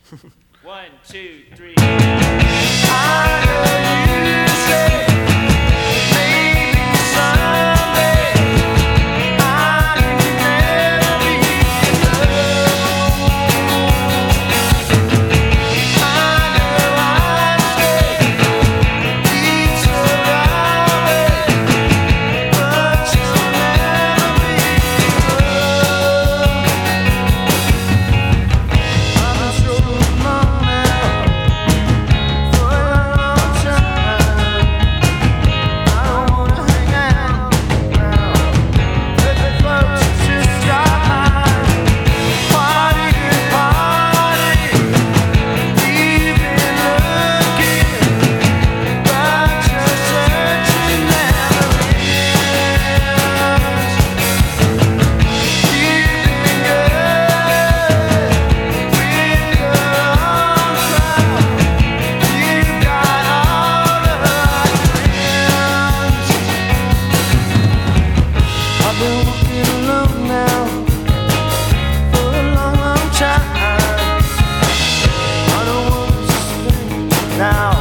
One, two, three. I know you say maybe someday I can never be alone. I know I stay each around me, but you'll never be alone. I've been strolling along now for a long time. I don't wanna hang out now with the folks who just drive by. Party to party, we've been looking, but you're searching never ends. You've been good with your own crowd. You've got all the friends. I've been walking alone now for a long, long time. I don't want to stay now.